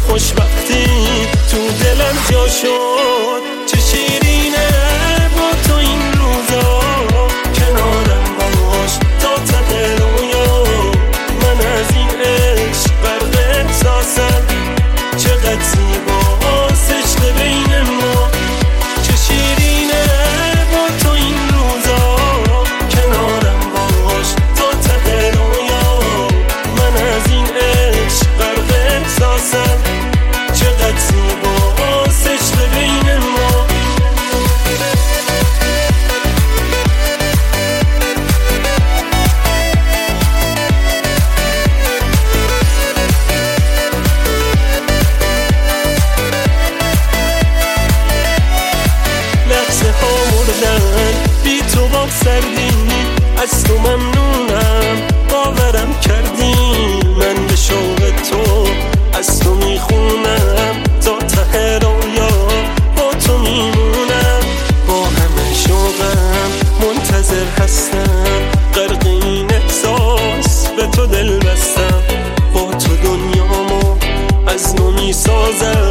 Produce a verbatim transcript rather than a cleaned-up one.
خوشبختی تو دلم جا شد. چه شیرینه با تو این روزا، کنارم باش تا ته رویا. من از این عشق غرق احساسم، چقدر زیباست عشق بین ما. چه شیرینه با تو این روزا، کنارم باش تا ته رویا. من از این عشق غرق احساسم، چقدر زیباست عشق بین ما. لحظه ها مردن بی تو با سردی، از تو ممنونم باورم کردی. من به شوق تو از تو میخونم، تا ته رویا با تو میمونم. با همه شوقم منتظر هستم، غرق این احساس به تو دل بستم. با تو دنیامو از نو میسازم،